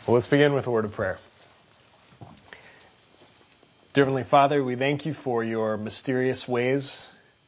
Well, let's begin with a word of prayer. Dear Heavenly Father, we thank you for your mysterious ways,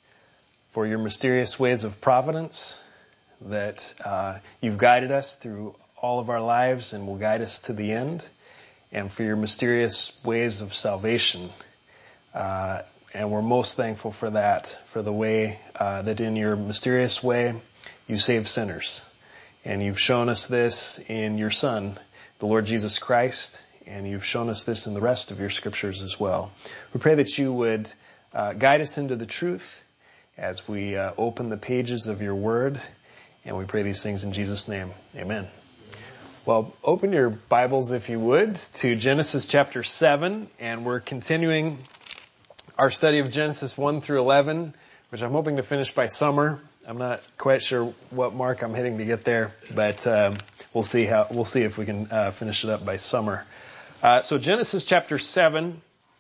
of providence, that you've guided us through all of our lives and will guide us to the end, and for your mysterious ways of salvation. And we're most thankful for that, for the way that in your mysterious way you save sinners. And you've shown us this in your Son, the Lord Jesus Christ, and you've shown us this in the rest of your scriptures as well. We pray that you would guide us into the truth as we open the pages of your word, and we pray these things in Jesus' name. Amen. Well, open your Bibles, if you would, to Genesis chapter 7, and we're continuing our study of Genesis 1 through 11, which I'm hoping to finish by summer. I'm not quite sure what mark I'm hitting to get there, but we'll see if we can finish it up by summer. So Genesis chapter 7,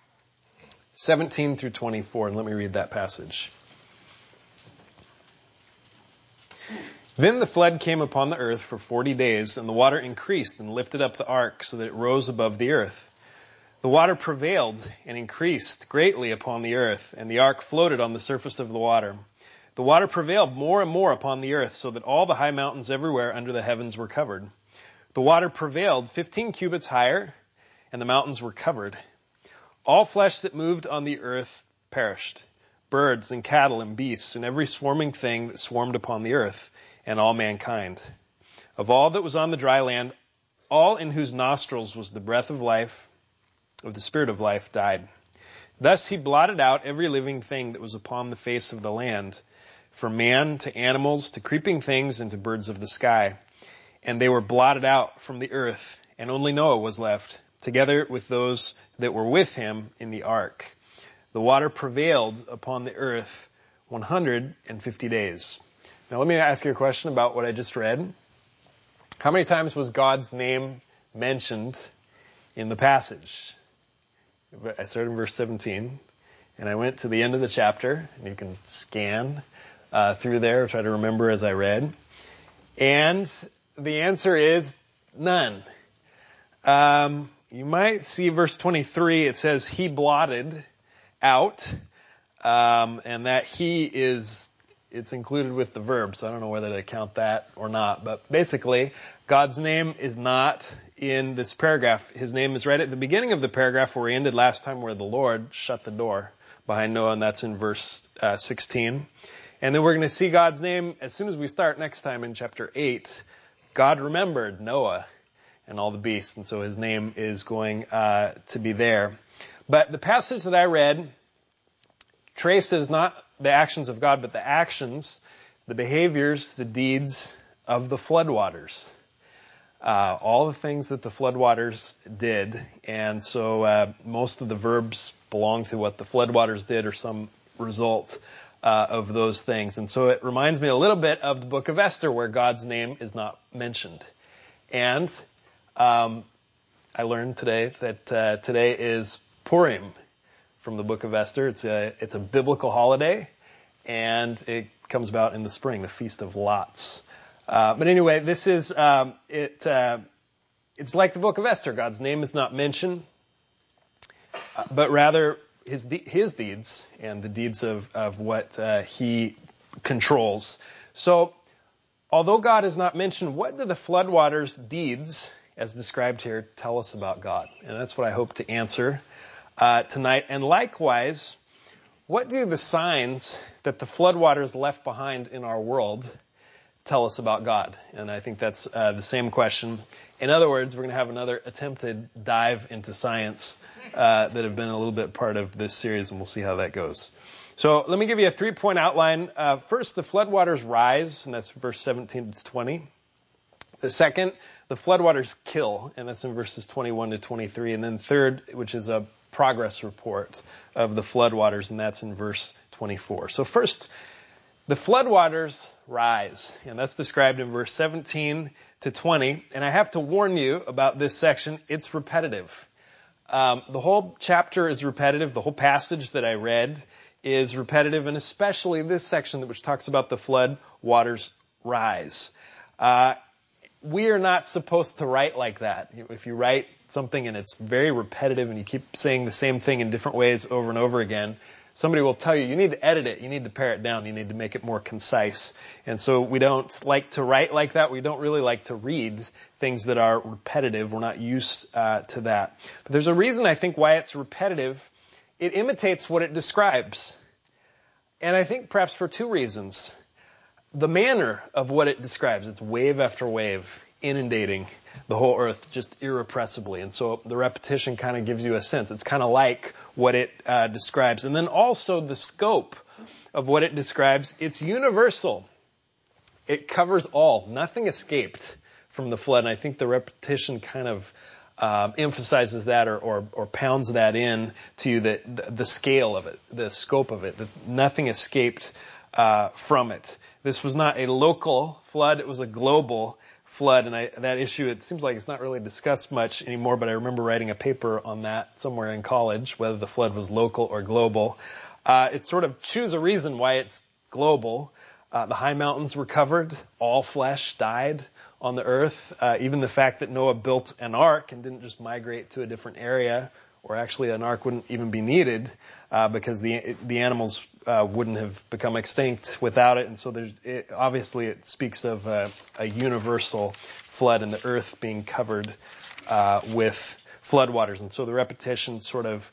17 through 24, and let me read that passage. Then the flood came upon the earth for 40 days, and the water increased and lifted up the ark so that it rose above the earth. The water prevailed and increased greatly upon the earth, and the ark floated on the surface of the water. The water prevailed more and more upon the earth, so that all the high mountains everywhere under the heavens were covered. The water prevailed 15 cubits higher, and the mountains were covered. All flesh that moved on the earth perished, birds and cattle and beasts, and every swarming thing that swarmed upon the earth, and all mankind. Of all that was on the dry land, all in whose nostrils was the breath of life, of the spirit of life, died. Thus he blotted out every living thing that was upon the face of the land, from man to animals to creeping things and to birds of the sky. And they were blotted out from the earth, and only Noah was left, together with those that were with him in the ark. The water prevailed upon the earth 150 days. Now let me ask you a question about what I just read. How many times was God's name mentioned in the passage? I started in verse 17, and I went to the end of the chapter, and you can scan through there, try to remember as I read. And the answer is none. You might see verse 23, it says he blotted out, and that he is, it's included with the verb, so I don't know whether to count that or not. But basically, God's name is not in this paragraph. His name is right at the beginning of the paragraph where we ended last time, where the Lord shut the door behind Noah, and that's in verse 16. And then we're going to see God's name as soon as we start next time in chapter 8. God remembered Noah and all the beasts, and so his name is going to be there. But the passage that I read traces not the actions of God, but the actions, the behaviors, the deeds of the floodwaters. All the things that the floodwaters did. And so most of the verbs belong to what the floodwaters did or some result of those things. And so it reminds me a little bit of the book of Esther, where God's name is not mentioned. And I learned today that today is Purim from the book of Esther. It's a biblical holiday, and it comes about in the spring, the Feast of Lots. But anyway, this is it's like the book of Esther. God's name is not mentioned, but rather his deeds and the deeds of what he controls. So, although God is not mentioned, what do the floodwaters' deeds, as described here, tell us about God? And that's what I hope to answer tonight. And likewise, what do the signs that the floodwaters left behind in our world tell us about God? And I think that's the same question. In other words, we're going to have another attempted dive into science that have been a little bit part of this series, and we'll see how that goes. So let me give you a 3-point outline. First, the floodwaters rise, and that's verse 17 to 20. The second, the floodwaters kill, and that's in verses 21 to 23. And then third, which is a progress report of the floodwaters, and that's in verse 24. So first, the floodwaters rise, and that's described in verse 17 to 20. And I have to warn you about this section. It's repetitive. The whole chapter is repetitive. The whole passage that I read is repetitive, and especially this section which talks about the flood waters rise. we are not supposed to write like that. If you write something and it's very repetitive and you keep saying the same thing in different ways over and over again, somebody will tell you need to edit it, you need to pare it down, you need to make it more concise. And so we don't like to write like that. We don't really like to read things that are repetitive. We're not used to that. But there's a reason, I think, why it's repetitive. It imitates what it describes. And I think perhaps for two reasons. The manner of what it describes, it's wave after wave, inundating the whole earth just irrepressibly. And so the repetition kind of gives you a sense. It's kind of like what it describes. And then also the scope of what it describes, it's universal. It covers all. Nothing escaped from the flood. And I think the repetition kind of emphasizes that or pounds that in to you, that the scale of it, the scope of it, that nothing escaped from it. This was not a local flood, it was a global flood, and that issue, it seems like it's not really discussed much anymore, but I remember writing a paper on that somewhere in college, whether the flood was local or global. It's sort of choose a reason why it's global. The high mountains were covered, all flesh died on the earth. Even the fact that Noah built an ark and didn't just migrate to a different area, or actually an ark wouldn't even be needed because the animals wouldn't have become extinct without it. And so obviously it speaks of a universal flood and the earth being covered with floodwaters. And so the repetition sort of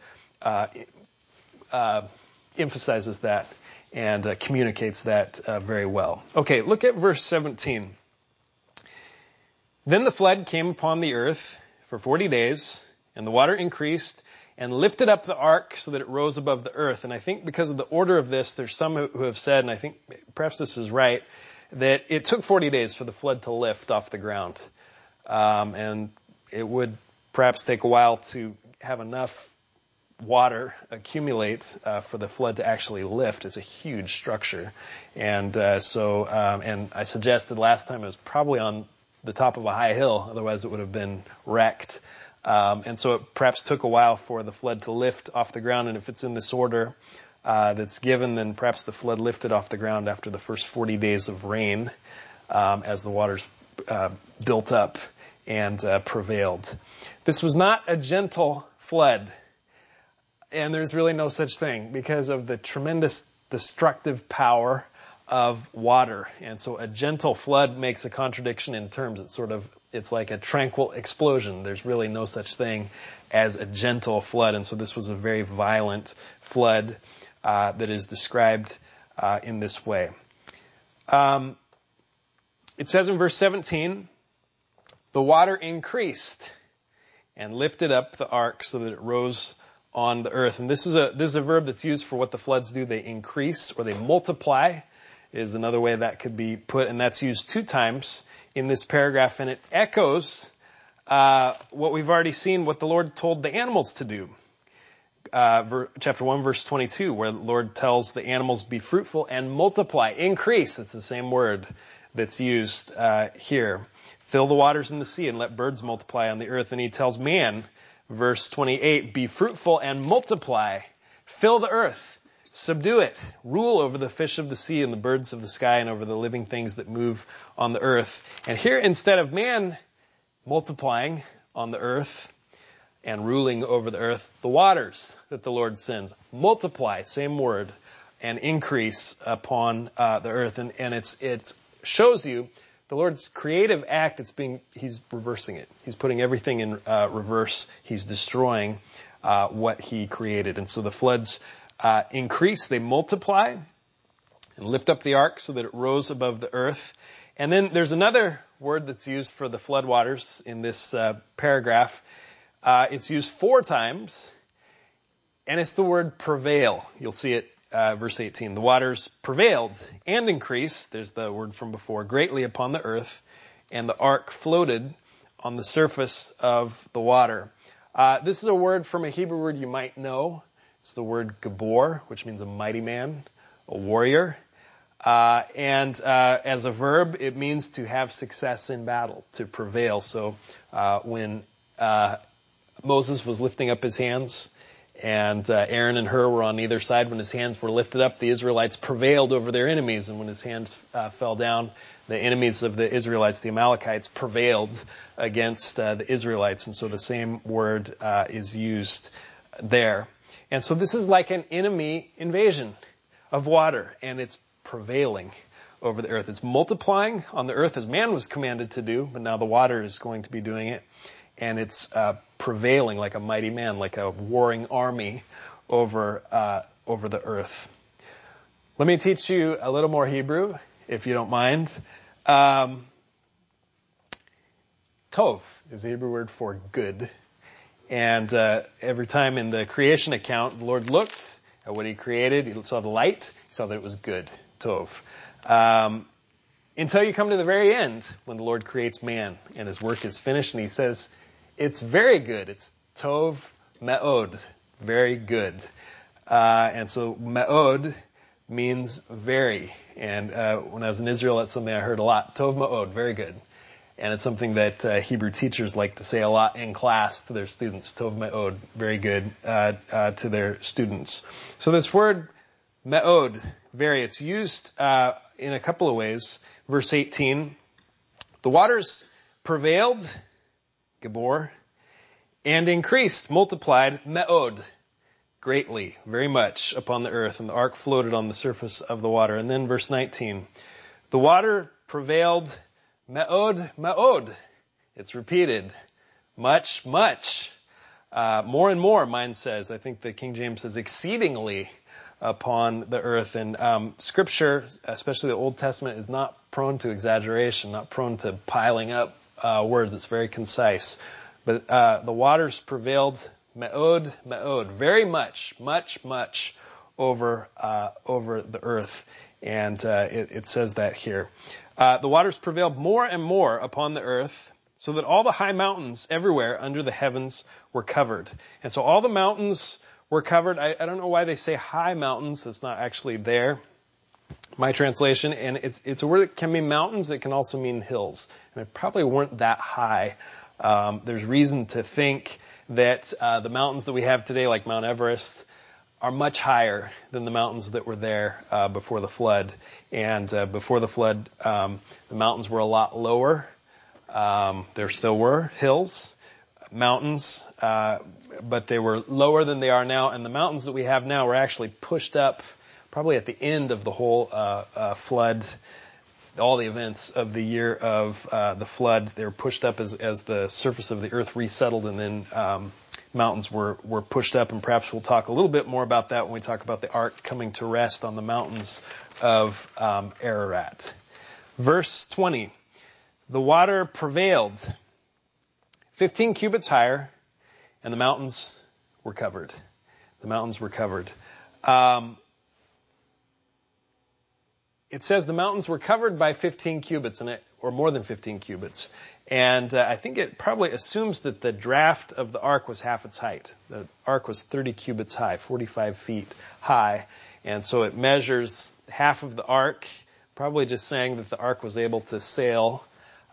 emphasizes that and communicates that very well. Okay, look at verse 17. Then the flood came upon the earth for 40 days, and the water increased and lifted up the ark so that it rose above the earth. And I think because of the order of this, there's some who have said, and I think perhaps this is right, that it took 40 days for the flood to lift off the ground. And it would perhaps take a while to have enough water accumulate for the flood to actually lift. It's a huge structure. And and I suggested last time it was probably on the top of a high hill, otherwise it would have been wrecked. And so it perhaps took a while for the flood to lift off the ground, and if it's in this order that's given, then perhaps the flood lifted off the ground after the first 40 days of rain as the waters built up and prevailed. This was not a gentle flood, and there's really no such thing because of the tremendous destructive power of water. And so a gentle flood makes a contradiction in terms. It's like a tranquil explosion. There's really no such thing as a gentle flood. And so this was a very violent flood that is described in this way. It says in verse 17, the water increased and lifted up the ark so that it rose on the earth. And this is a verb that's used for what the floods do. They increase or they multiply is another way that could be put, and that's used 2 times in this paragraph, and it echoes what we've already seen, what the Lord told the animals to do. Chapter 1, verse 22, where the Lord tells the animals, be fruitful and multiply, increase. It's the same word that's used here. Fill the waters in the sea and let birds multiply on the earth. And he tells man, verse 28, be fruitful and multiply, fill the earth. Subdue it, rule over the fish of the sea and the birds of the sky and over the living things that move on the earth. And here, instead of man multiplying on the earth and ruling over the earth, the waters that the Lord sends multiply, same word, and increase upon the earth. And it shows you the Lord's creative act. He's reversing it. He's putting everything in reverse. He's destroying what he created. And so the floods increase, they multiply and lift up the ark so that it rose above the earth. And then there's another word that's used for the floodwaters in this paragraph. It's used 4 times, and it's the word prevail. You'll see it, verse 18. The waters prevailed and increased, there's the word from before, greatly upon the earth, and the ark floated on the surface of the water. This is a word from a Hebrew word you might know. It's the word Gabor, which means a mighty man, a warrior. And as a verb, it means to have success in battle, to prevail. So when Moses was lifting up his hands And Aaron and Hur were on either side. When his hands were lifted up, the Israelites prevailed over their enemies. And when his hands fell down, the enemies of the Israelites, the Amalekites, prevailed against the Israelites. And so the same word is used there. And so this is like an enemy invasion of water, and it's prevailing over the earth. It's multiplying on the earth as man was commanded to do, but now the water is going to be doing it. And it's prevailing like a mighty man, like a warring army over the earth. Let me teach you a little more Hebrew, if you don't mind. Tov is the Hebrew word for good. And every time in the creation account, the Lord looked at what he created. He saw the light. He saw that it was good. Tov. Until you come to the very end, when the Lord creates man and his work is finished, and he says, it's very good. It's Tov Me'od. Very good. And so Me'od means very. And when I was in Israel, that's something I heard a lot. Tov Me'od. Very good. And it's something that Hebrew teachers like to say a lot in class to their students. Tov Me'od. Very good to their students. So this word Me'od, very, it's used in a couple of ways. Verse 18, the waters prevailed, Gabor, and increased, multiplied, Me'od, greatly, very much upon the earth, and the ark floated on the surface of the water. And then verse 19, the water prevailed, Me'od, Me'od. It's repeated, much, much. More and more, mine says. I think the King James says exceedingly upon the earth. And Scripture, especially the Old Testament, is not prone to exaggeration, not prone to piling up words. It's very concise. But the waters prevailed, Me'od, Me'od, very much, much, much over the earth. And it says that here. The waters prevailed more and more upon the earth, so that all the high mountains everywhere under the heavens were covered. And so all the mountains were covered. I don't know why they say high mountains. It's not actually there. My translation, and it's a word that can mean mountains. It can also mean hills. And they probably weren't that high. There's reason to think that the mountains that we have today, like Mount Everest, are much higher than the mountains that were there before the flood. And before the flood, the mountains were a lot lower. There still were hills, mountains, but they were lower than they are now. And the mountains that we have now were actually pushed up probably at the end of the whole flood, all the events of the year of the flood. They were pushed up as the surface of the earth resettled, and then mountains were pushed up. And perhaps we'll talk a little bit more about that when we talk about the ark coming to rest on the mountains of Ararat. Verse 20, the water prevailed 15 cubits higher, and the mountains were covered. The mountains were covered. It says the mountains were covered by 15 cubits, or more than 15 cubits. And I think it probably assumes that the draft of the ark was half its height. The ark was 30 cubits high, 45 feet high. And so it measures half of the ark, probably just saying that the ark was able to sail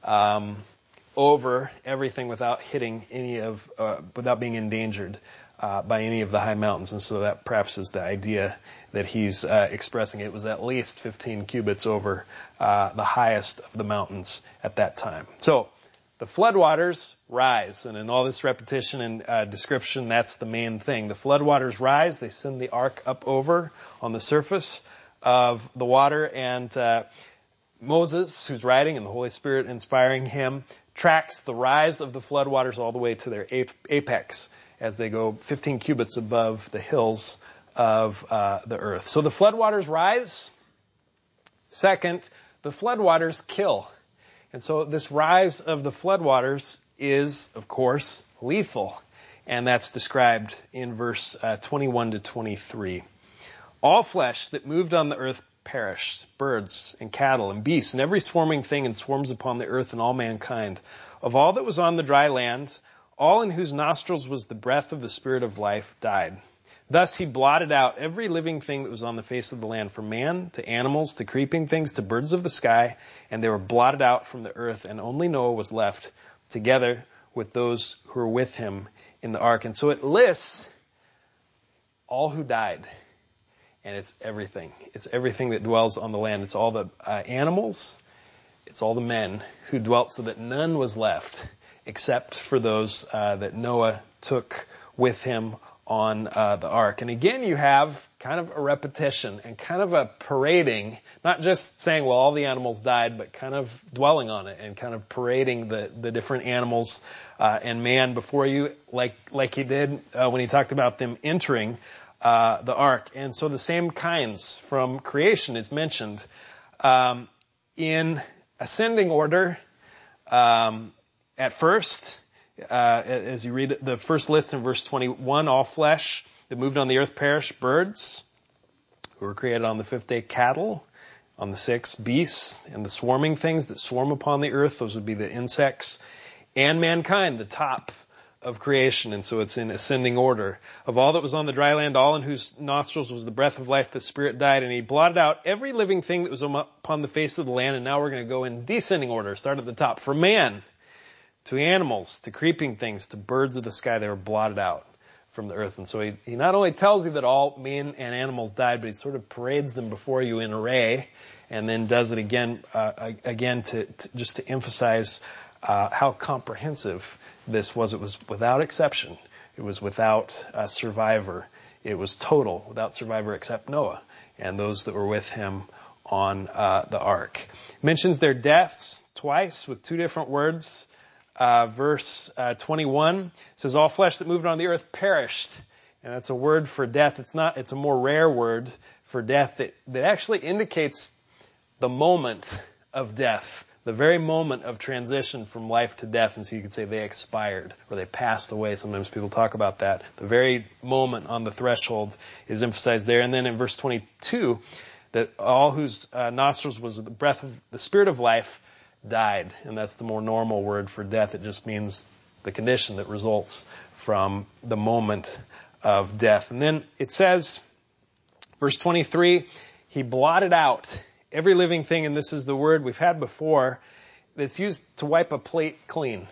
over everything without hitting without being endangered by any of the high mountains. And so that perhaps is the idea that he's expressing. It was at least 15 cubits over the highest of the mountains at that time. So the floodwaters rise, and in all this repetition and description, that's the main thing. The floodwaters rise. They send the ark up over on the surface of the water, and Moses, who's writing, and the Holy Spirit inspiring him, tracks the rise of the floodwaters all the way to their apex as they go 15 cubits above the hills of the earth. So the floodwaters rise. Second, the floodwaters kill. And so this rise of the floodwaters is, of course, lethal. And that's described in verse 21 to 23. All flesh that moved on the earth perished, birds and cattle and beasts and every swarming thing and swarms upon the earth and all mankind. Of all that was on the dry land, all in whose nostrils was the breath of the Spirit of life died. Thus he blotted out every living thing that was on the face of the land, from man to animals to creeping things to birds of the sky, and they were blotted out from the earth, and only Noah was left together with those who were with him in the ark. And so it lists all who died. And it's everything. It's everything that dwells on the land. It's all the animals. It's all the men who dwelt, so that none was left except for those that Noah took with him on the ark. And again, you have kind of a repetition and kind of a parading, not just saying, well, all the animals died, but kind of dwelling on it and kind of parading the different animals and man before you, like he did when he talked about them entering the ark. And so the same kinds from creation is mentioned in ascending order at first. As you read the first list in verse 21, all flesh that moved on the earth perished, birds who were created on the fifth day, cattle on the sixth, beasts and the swarming things that swarm upon the earth, those would be the insects, and mankind, the top of creation. And so it's in ascending order. Of all that was on the dry land, all in whose nostrils was the breath of life, the Spirit died, and he blotted out every living thing that was upon the face of the land. And now we're going to go in descending order, start at the top. From man to animals, to creeping things, to birds of the sky, they were blotted out from the earth. And so he not only tells you that all men and animals died, but he sort of parades them before you in array, and then does it again to just to emphasize how comprehensive this was. It was without exception. It was without a survivor. It was total, without survivor except Noah and those that were with him on the ark. It mentions their deaths twice with two different words. Verse 21 says, all flesh that moved on the earth perished. And that's a word for death. It's a more rare word for death that actually indicates the moment of death, the very moment of transition from life to death. And so you could say they expired or they passed away. Sometimes people talk about that. The very moment on the threshold is emphasized there. And then in verse 22, that all whose nostrils was the breath of the Spirit of life died. And that's the more normal word for death. It just means the condition that results from the moment of death. And then it says, verse 23, he blotted out every living thing, and this is the word we've had before, that's used to wipe a plate clean.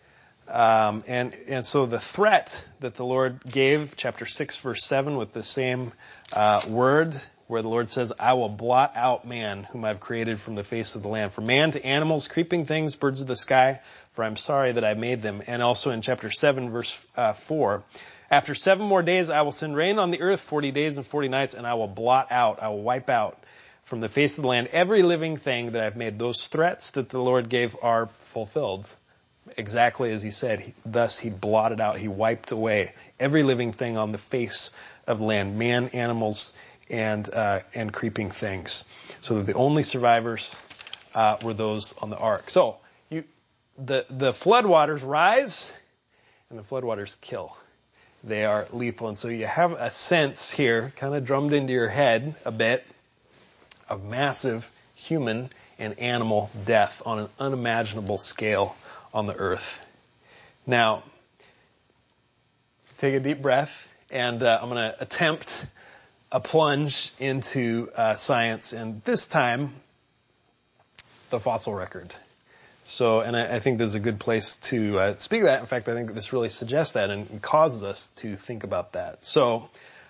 And so the threat that the Lord gave, chapter 6, verse 7, with the same word, where the Lord says, I will blot out man, whom I've created from the face of the land. From man to animals, creeping things, birds of the sky, for I'm sorry that I made them. And also in chapter 7, verse 4, after 7 more days I will send rain on the earth 40 days and 40 nights, and I will blot out, I will wipe out from the face of the land every living thing that I've made. Those threats that the Lord gave are fulfilled. Exactly as he said. Thus he blotted out, he wiped away every living thing on the face of the land, man, animals, and creeping things. So that the only survivors were those on the ark. So the floodwaters rise and the floodwaters kill. They are lethal. And so you have a sense here, kind of drummed into your head a bit, of massive human and animal death on an unimaginable scale on the earth. Now, take a deep breath, and I'm going to attempt a plunge into science, and this time, the fossil record. So, and I think this is a good place to speak of that. In fact, I think this really suggests that and causes us to think about that. So,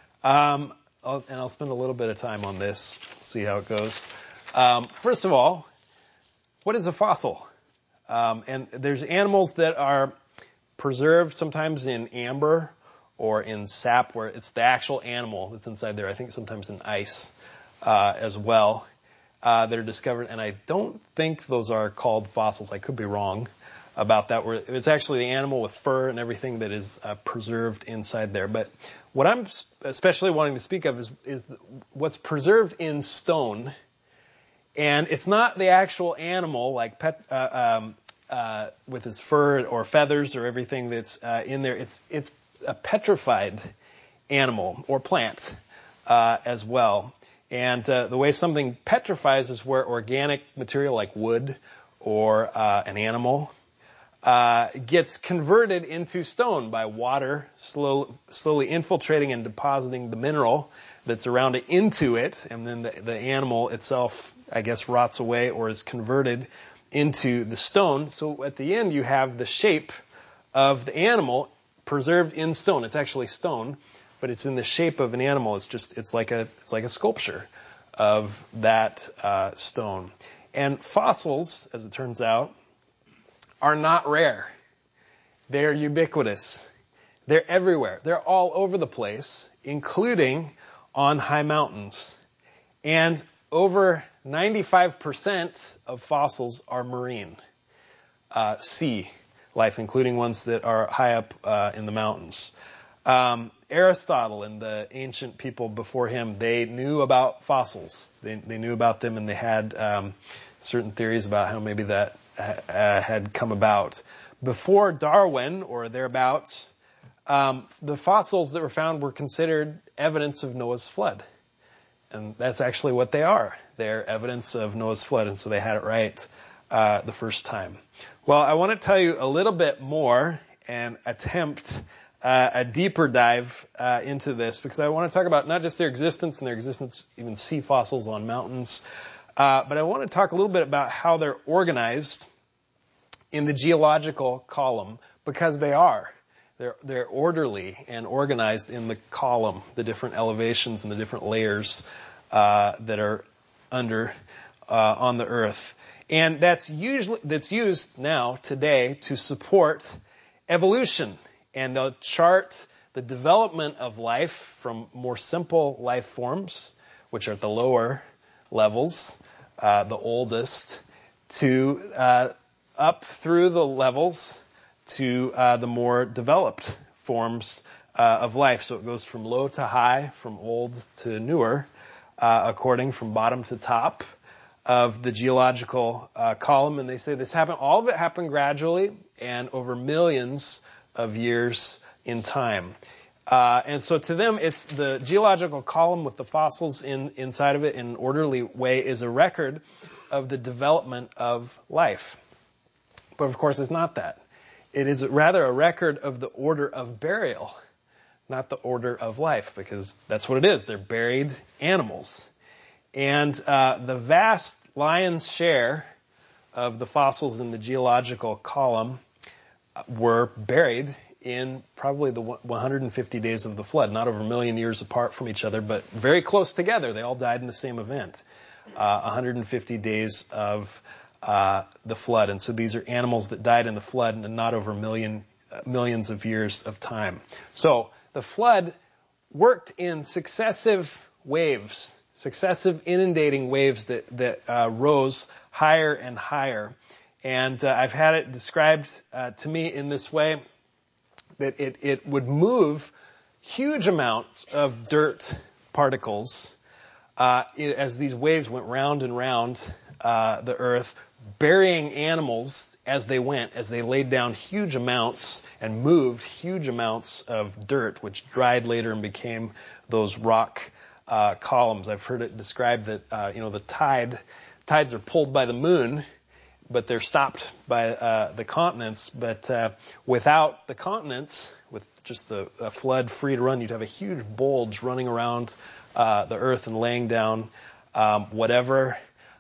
I'll spend a little bit of time on this, see how it goes. First of all, what is a fossil? And there's animals that are preserved sometimes in amber or in sap, where it's the actual animal that's inside there. I think sometimes in ice as well, that are discovered. And I don't think those are called fossils. I could be wrong about that. Where it's actually the animal with fur and everything that is preserved inside there. But what I'm especially wanting to speak of is what's preserved in stone. And it's not the actual animal, like with his fur or feathers or everything that's in there. It's a petrified animal or plant as well. And the way something petrifies is where organic material like wood or an animal gets converted into stone by water slowly infiltrating and depositing the mineral that's around it into it, and then the animal itself, I guess, rots away or is converted into the stone. So at the end you have the shape of the animal preserved in stone. It's actually stone, but it's in the shape of an animal. It's like a sculpture of that stone. And fossils, as it turns out, are not rare. They're ubiquitous. They're everywhere. They're all over the place, including on high mountains. And over 95% of fossils are marine, sea life, including ones that are high up in the mountains. Aristotle and the ancient people before him, they knew about fossils. They knew about them, and they had certain theories about how maybe that had come about. Before Darwin or thereabouts, the fossils that were found were considered evidence of Noah's flood. And that's actually what they are. They're evidence of Noah's flood, and so they had it right the first time. Well, I want to tell you a little bit more and attempt a deeper dive into this, because I want to talk about not just their existence and their existence, even sea fossils on mountains, but I want to talk a little bit about how they're organized in the geological column, because they are. They're orderly and organized in the column, the different elevations and the different layers that are under on the earth. And that's used now today to support evolution. And they'll chart the development of life from more simple life forms, which are at the lower levels, the oldest, to up through the levels to the more developed forms of life. So it goes from low to high, from old to newer, according from bottom to top of the geological column. And they say all of it happened gradually and over millions of years in time. And so to them, it's the geological column with the fossils inside of it in an orderly way is a record of the development of life. But of course, it's not that. It is rather a record of the order of burial, not the order of life, because that's what it is. They're buried animals. And the vast lion's share of the fossils in the geological column were buried in probably the 150 days of the flood, not over a million years apart from each other, but very close together. They all died in the same event, 150 days of the flood. And so these are animals that died in the flood and not over millions of years of time. So the flood worked in successive waves, successive inundating waves that rose higher and higher. And I've had it described to me in this way, that it would move huge amounts of dirt particles as these waves went round and round the earth, burying animals as they went, as they laid down huge amounts and moved huge amounts of dirt, which dried later and became those rock columns. I've heard it described that the tides are pulled by the moon, but they're stopped by the continents. But without the continents, with just the flood free to run, you'd have a huge bulge running around the earth and laying down whatever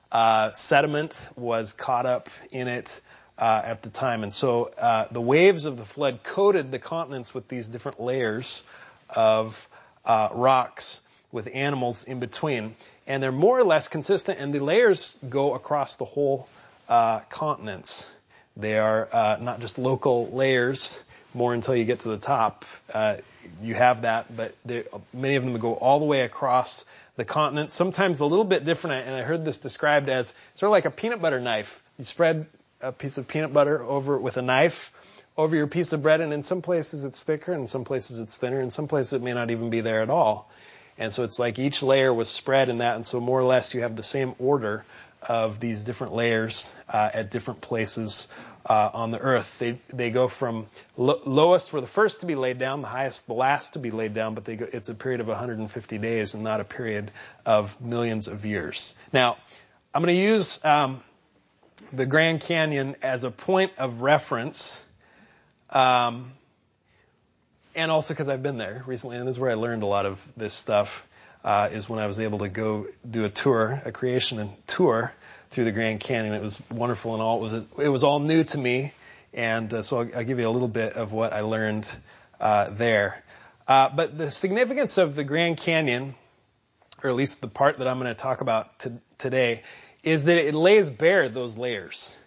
sediment was caught up in it at the time. And so the waves of the flood coated the continents with these different layers of rocks with animals in between. And they're more or less consistent, and the layers go across the whole continents. They are not just local layers, more until you get to the top. You have that, but many of them go all the way across the continent, sometimes a little bit different, and I heard this described as sort of like a peanut butter knife. You spread a piece of peanut butter over with a knife over your piece of bread, and in some places it's thicker, and in some places it's thinner, and in some places it may not even be there at all. And so it's like each layer was spread in that, and so more or less you have the same order of these different layers at different places on the earth. They go from lowest for the first to be laid down, the highest the last to be laid down, but it's a period of 150 days and not a period of millions of years. Now, I'm going to use the Grand Canyon as a point of reference, and also because I've been there recently, and this is where I learned a lot of this stuff. Is when I was able to go do a creation and tour through the Grand Canyon. It was wonderful and all. It was all new to me, and so I'll give you a little bit of what I learned there. But the significance of the Grand Canyon, or at least the part that I'm going to talk about today, is that it lays bare those layers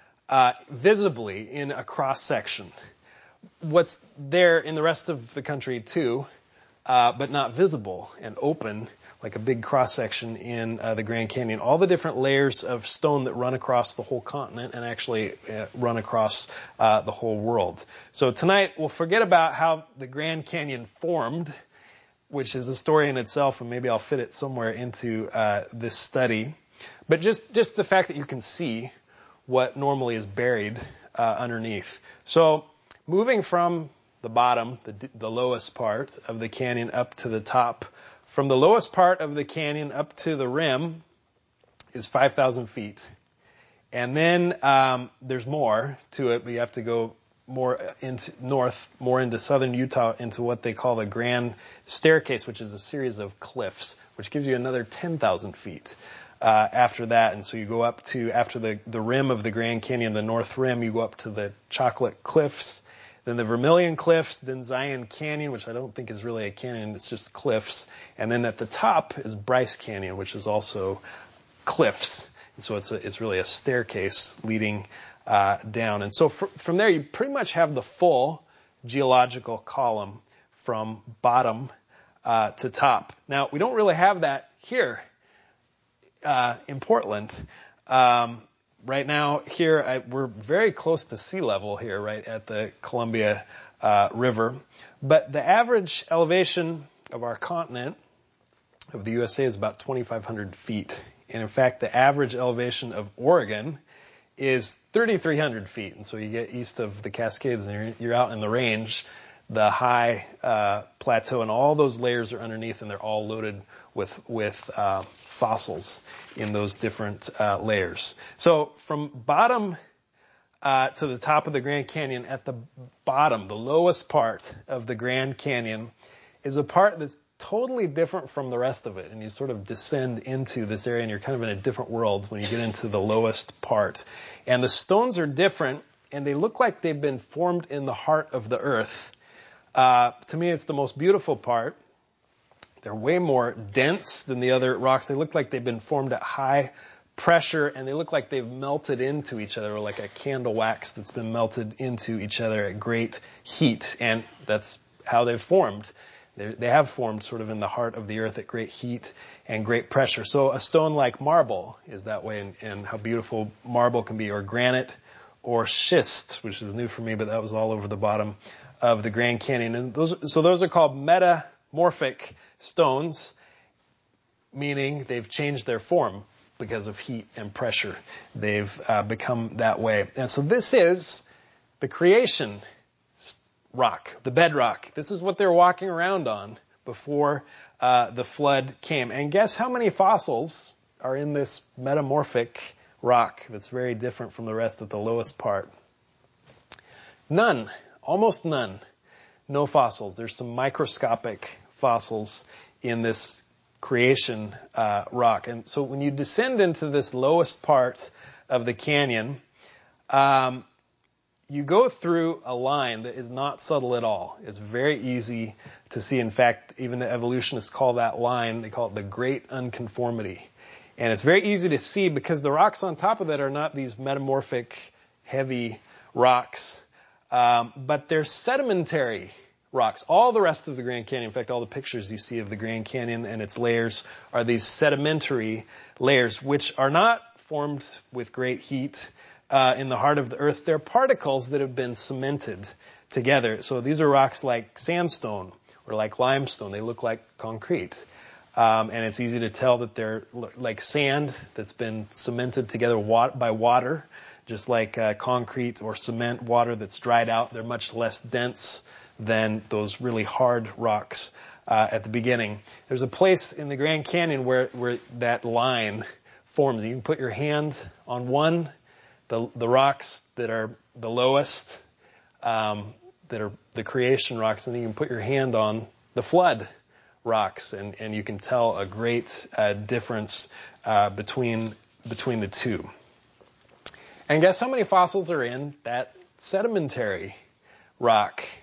visibly in a cross-section. What's there in the rest of the country too, but not visible and open, like a big cross-section in the Grand Canyon. All the different layers of stone that run across the whole continent and actually run across the whole world. So tonight we'll forget about how the Grand Canyon formed, which is a story in itself, and maybe I'll fit it somewhere into this study. But just the fact that you can see what normally is buried underneath. So moving from the bottom, the lowest part of the canyon, up to the top, from the lowest part of the canyon up to the rim is 5,000 feet. And then there's more to it, but you have to go more into north, more into southern Utah, into what they call the Grand Staircase, which is a series of cliffs, which gives you another 10,000 feet after that. And so you go up to, after the rim of the Grand Canyon, the north rim, you go up to the Chocolate Cliffs, then the Vermilion Cliffs, then Zion Canyon, which I don't think is really a canyon, it's just cliffs. And then at the top is Bryce Canyon, which is also cliffs. And so it's really a staircase leading down. And so from there, you pretty much have the full geological column from bottom to top. Now, we don't really have that here in Portland. Right now, here, we're very close to sea level here, right at the Columbia River. But the average elevation of our continent, of the USA, is about 2,500 feet. And in fact, the average elevation of Oregon is 3,300 feet. And so you get east of the Cascades and you're out in the range, the high plateau, and all those layers are underneath, and they're all loaded with fossils in those different layers. So from bottom to the top of the Grand Canyon, at the bottom, the lowest part of the Grand Canyon is a part that's totally different from the rest of it. And you sort of descend into this area, and you're kind of in a different world when you get into the lowest part. And the stones are different, and they look like they've been formed in the heart of the earth. To me, it's the most beautiful part. They're way more dense than the other rocks. They look like they've been formed at high pressure, and they look like they've melted into each other, or like a candle wax that's been melted into each other at great heat. And that's how they've formed. They have formed sort of in the heart of the earth at great heat and great pressure. So a stone like marble is that way, and how beautiful marble can be, or granite, or schist, which is new for me, but that was all over the bottom of the Grand Canyon. And those are called metamorphic stones, meaning they've changed their form because of heat and pressure. They've become that way. And so this is the creation rock, the bedrock. This is what they're walking around on before the flood came. And guess how many fossils are in this metamorphic rock that's very different from the rest at the lowest part? None. Almost none. No fossils. There's some microscopic fossils in this creation rock. And so when you descend into this lowest part of the canyon, you go through a line that is not subtle at all. It's very easy to see. In fact, even the evolutionists call that line, they call it the Great Unconformity. And it's very easy to see because the rocks on top of it are not these metamorphic, heavy rocks, but they're sedimentary rocks. All the rest of the Grand Canyon, in fact, all the pictures you see of the Grand Canyon and its layers are these sedimentary layers, which are not formed with great heat in the heart of the earth. They're particles that have been cemented together. So these are rocks like sandstone or like limestone. They look like concrete. And it's easy to tell that they're like sand that's been cemented together by water, just like concrete or cement water that's dried out. They're much less dense than those really hard rocks at the beginning. There's a place in the Grand Canyon where that line forms. You can put your hand on one, the rocks that are the lowest, that are the creation rocks, and then you can put your hand on the flood rocks, and you can tell a great difference between the two. And guess how many fossils are in that sedimentary rock?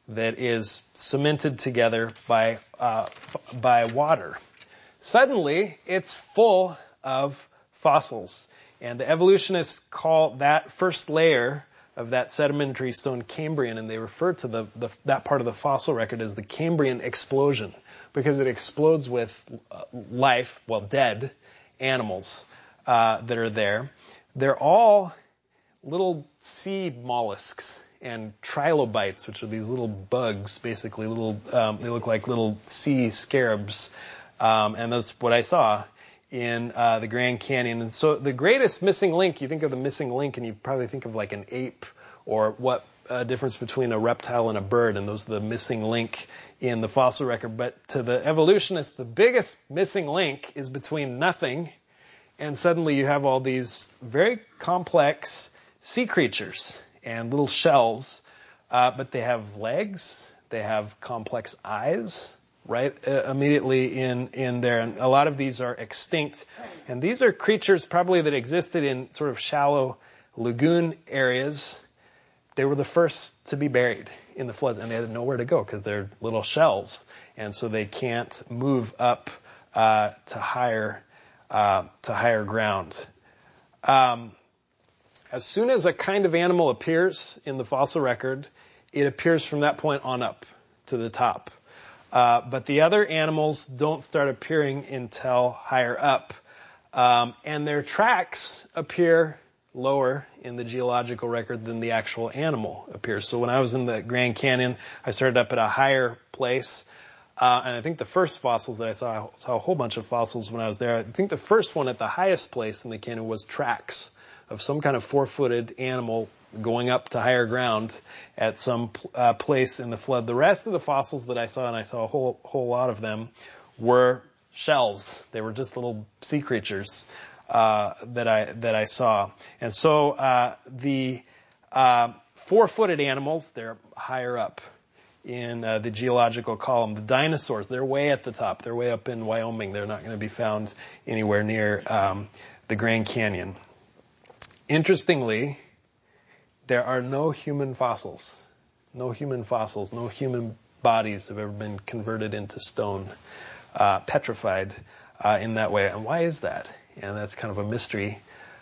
that is cemented together by water. Suddenly, it's full of fossils. And the evolutionists call that first layer of that sedimentary stone Cambrian, and they refer to that part of the fossil record as the Cambrian explosion, because it explodes with life, dead animals that are there. They're all little sea mollusks and trilobites, which are these little bugs, basically they look like little sea scarabs. And that's what I saw in the Grand Canyon. And so the greatest missing link, you think of the missing link and you probably think of like an ape or what difference between a reptile and a bird, and those are the missing link in the fossil record. But to the evolutionists, the biggest missing link is between nothing and suddenly you have all these very complex sea creatures and little shells, but they have legs, they have complex eyes, right, immediately in there. And a lot of these are extinct. And these are creatures probably that existed in sort of shallow lagoon areas. They were the first to be buried in the floods, and they had nowhere to go because they're little shells. And so they can't move up to higher ground. As soon as a kind of animal appears in the fossil record, it appears from that point on up to the top. But the other animals don't start appearing until higher up. And their tracks appear lower in the geological record than the actual animal appears. So when I was in the Grand Canyon, I started up at a higher place. And I think the first fossils that I saw a whole bunch of fossils when I was there. I think the first one at the highest place in the canyon was tracks of some kind of 4-footed animal going up to higher ground at some place in the flood. The rest of the fossils that I saw, and I saw a whole lot of them, were shells. They were just little sea creatures that I saw. And so the 4-footed animals, they're higher up in the geological column. The dinosaurs, they're way at the top. They're way up in Wyoming. They're not going to be found anywhere near the Grand Canyon. Interestingly, there are no human fossils. No human fossils. No human bodies have ever been converted into stone, petrified in that way. And why is that? And that's kind of a mystery.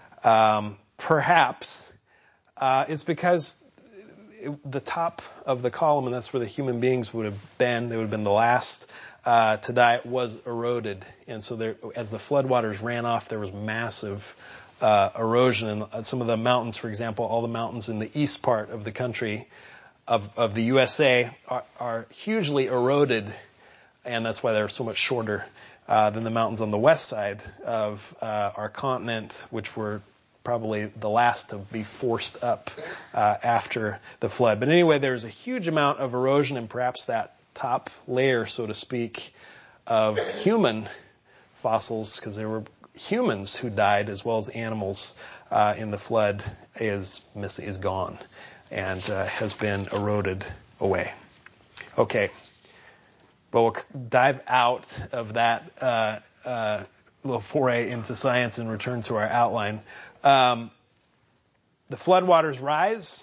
Perhaps it's because the top of the column, and that's where the human beings would have been, they would have been the last to die, was eroded. And so there, as the floodwaters ran off, there was massive erosion. And some of the mountains, for example, all the mountains in the east part of the country of the USA are hugely eroded, and that's why they're so much shorter than the mountains on the west side of our continent, which were probably the last to be forced up after the flood. But anyway, there's a huge amount of erosion, and perhaps that top layer, so to speak, of human fossils, because there were humans who died as well as animals in the flood, is gone and has been eroded away. Okay, but we'll dive out of that little foray into science and return to our outline. The floodwaters rise.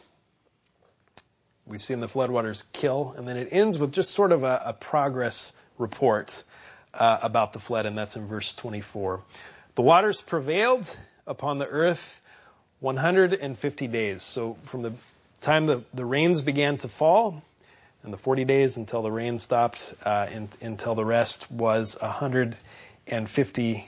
We've seen the floodwaters kill, and then it ends with just sort of a progress report about the flood, and that's in verse 24. The waters prevailed upon the earth 150 days. So from the time the rains began to fall, and the 40 days until the rain stopped, until the rest was 150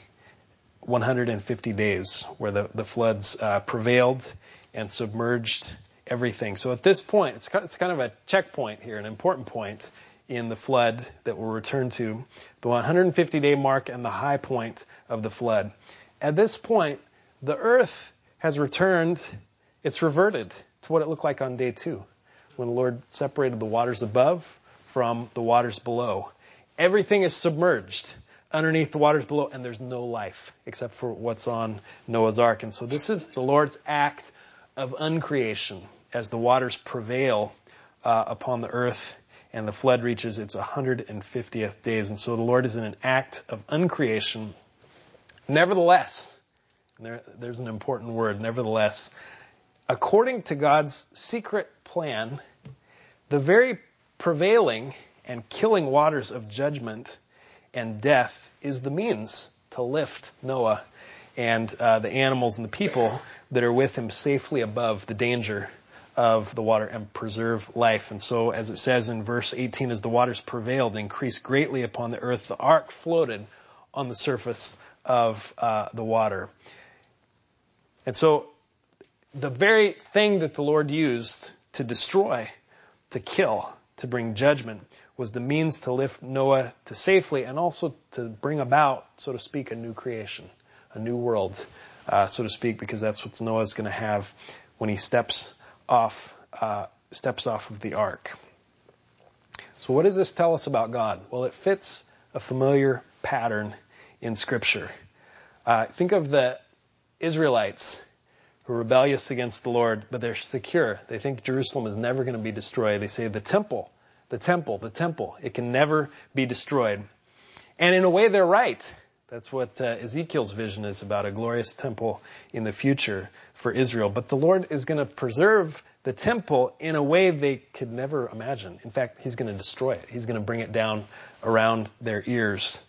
days where the floods prevailed and submerged everything. So at this point, it's kind of a checkpoint here, an important point in the flood that we'll return to, the 150-day mark and the high point of the flood. At this point, the earth has returned, it's reverted to what it looked like on day 2, when the Lord separated the waters above from the waters below. Everything is submerged underneath the waters below, and there's no life except for what's on Noah's Ark. And so this is the Lord's act of uncreation as the waters prevail upon the earth and the flood reaches its 150th days. And so the Lord is in an act of uncreation. Nevertheless, there's an important word, nevertheless, according to God's secret plan, the very prevailing and killing waters of judgment and death is the means to lift Noah and the animals and the people that are with him safely above the danger of the water and preserve life. And so, as it says in verse 18, as the waters prevailed, increased greatly upon the earth, the ark floated on the surface of the water. And so, the very thing that the Lord used to destroy, to kill, to bring judgment, was the means to lift Noah to safely and also to bring about, so to speak, a new creation, a new world, so to speak, because that's what Noah's going to have when he steps off of the ark. So what does this tell us about God? Well, it fits a familiar pattern in Scripture. Think of the Israelites who are rebellious against the Lord, but they're secure. They think Jerusalem is never going to be destroyed. They say the temple, it can never be destroyed. And in a way, they're right. That's what Ezekiel's vision is about, a glorious temple in the future for Israel. But the Lord is going to preserve the temple in a way they could never imagine. In fact, He's going to destroy it. He's going to bring it down around their ears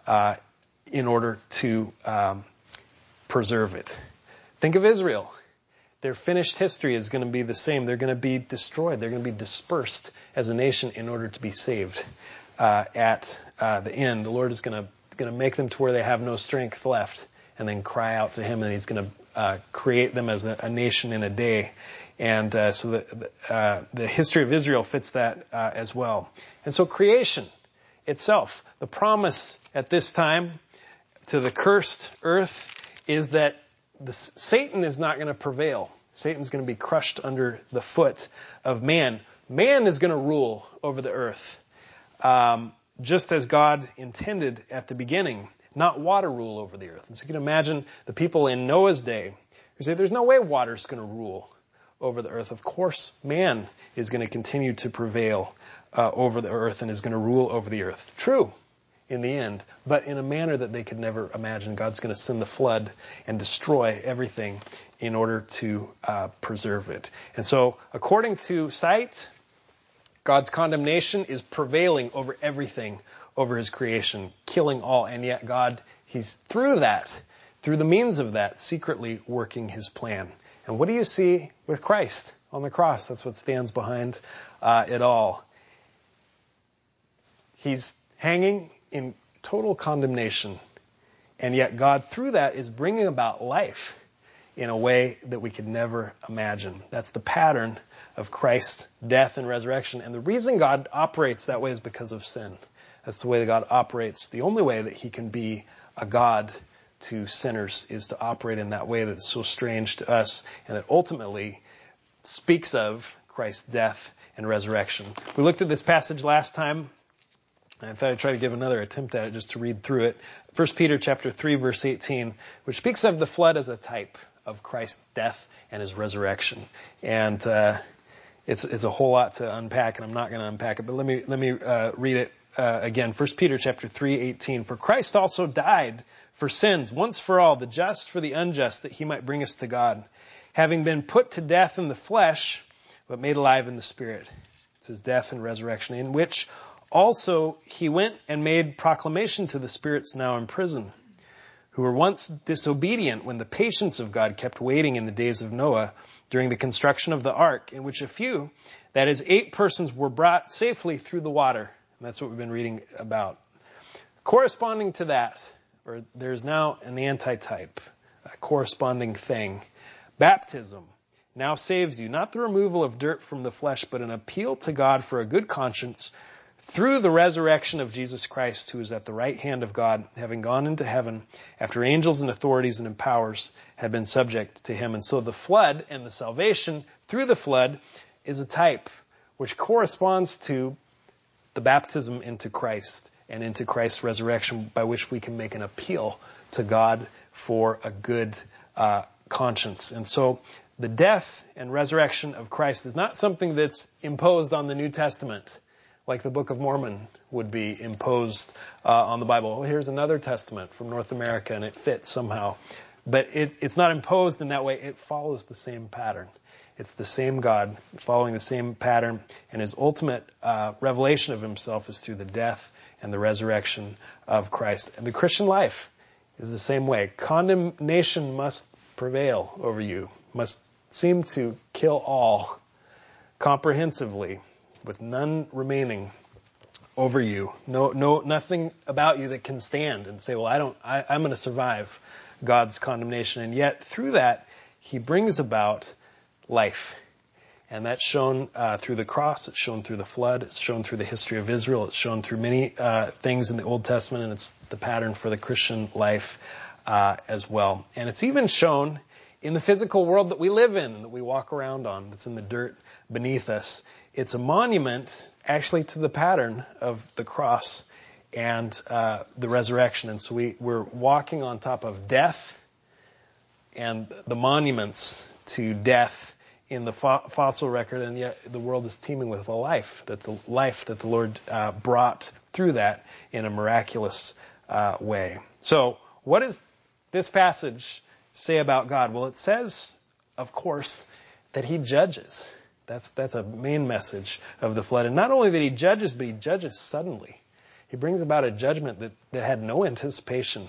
in order to preserve it. Think of Israel. Their finished history is going to be the same. They're going to be destroyed. They're going to be dispersed as a nation in order to be saved at the end. The Lord is going to make them to where they have no strength left and then cry out to Him, and He's going to create them as a nation in a day. And so the history of Israel fits that as well. And so creation itself, the promise at this time to the cursed earth is that Satan is not going to prevail. Satan's going to be crushed under the foot of man. Man is going to rule over the earth, just as God intended at the beginning, not water rule over the earth. And so you can imagine the people in Noah's day who say there's no way water's going to rule over the earth. Of course, man is going to continue to prevail over the earth and is going to rule over the earth. True, in the end, but in a manner that they could never imagine. God's going to send the flood and destroy everything in order to preserve it. And so, according to sight, God's condemnation is prevailing over everything, over His creation, killing all. And yet God, He's through the means of that, secretly working His plan. And what do you see with Christ on the cross? That's what stands behind it all. He's hanging in total condemnation. And yet God, through that, is bringing about life in a way that we could never imagine. That's the pattern of Christ's death and resurrection. And the reason God operates that way is because of sin. That's the way that God operates. The only way that He can be a God to sinners is to operate in that way that's so strange to us and that ultimately speaks of Christ's death and resurrection. We looked at this passage last time. I thought I'd try to give another attempt at it just to read through it. 1 Peter chapter 3, verse 18, which speaks of the flood as a type of Christ's death and His resurrection. And it's a whole lot to unpack, and I'm not going to unpack it, but let me read it again. 1 Peter chapter 3, 18. For Christ also died for sins once for all, the just for the unjust, that He might bring us to God, having been put to death in the flesh, but made alive in the Spirit. It's His death and resurrection, in which also He went and made proclamation to the spirits now in prison, who were once disobedient when the patience of God kept waiting in the days of Noah during the construction of the ark, in which a few, that is 8 persons, were brought safely through the water. And that's what we've been reading about. Corresponding to that, or there's now an antitype, a corresponding thing. Baptism now saves you, not the removal of dirt from the flesh, but an appeal to God for a good conscience through the resurrection of Jesus Christ, who is at the right hand of God, having gone into heaven after angels and authorities and powers had been subject to Him. And so the flood and the salvation through the flood is a type which corresponds to the baptism into Christ and into Christ's resurrection, by which we can make an appeal to God for a good conscience. And so the death and resurrection of Christ is not something that's imposed on the New Testament, like the Book of Mormon would be imposed on the Bible. Oh, here's another testament from North America, and it fits somehow. But it's not imposed in that way. It follows the same pattern. It's the same God, following the same pattern, and his ultimate revelation of himself is through the death and the resurrection of Christ. And the Christian life is the same way. Condemnation must prevail over you, must seem to kill all comprehensively, with none remaining over you. Nothing about you that can stand and say, well, I'm going to survive God's condemnation. And yet, through that, he brings about life. And that's shown through the cross, it's shown through the flood, it's shown through the history of Israel, it's shown through many things in the Old Testament, and it's the pattern for the Christian life as well. And it's even shown in the physical world that we live in, that we walk around on, that's in the dirt beneath us. It's a monument, actually, to the pattern of the cross and the resurrection. And so we're walking on top of death and the monuments to death in the fossil record, and yet the world is teeming with the life that the Lord brought through that in a miraculous way. So, what does this passage say about God? Well, it says, of course, that he judges. That's a main message of the flood. And not only that he judges, but he judges suddenly. He brings about a judgment that had no anticipation.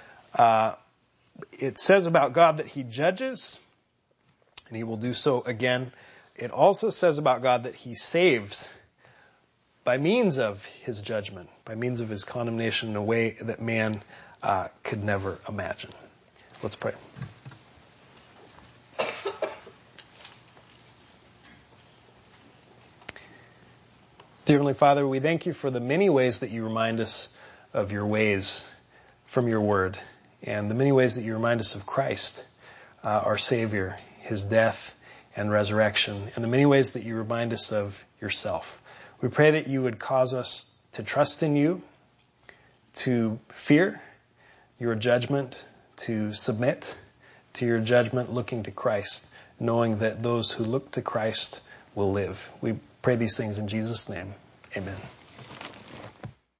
It says about God that he judges, and he will do so again. It also says about God that he saves by means of his judgment, by means of his condemnation in a way that man could never imagine. Let's pray. Dear Heavenly Father, we thank you for the many ways that you remind us of your ways from your word, and the many ways that you remind us of Christ, our Savior, his death and resurrection, and the many ways that you remind us of yourself. We pray that you would cause us to trust in you, to fear your judgment, to submit to your judgment, looking to Christ, knowing that those who look to Christ will live. We pray these things in Jesus' name. Amen.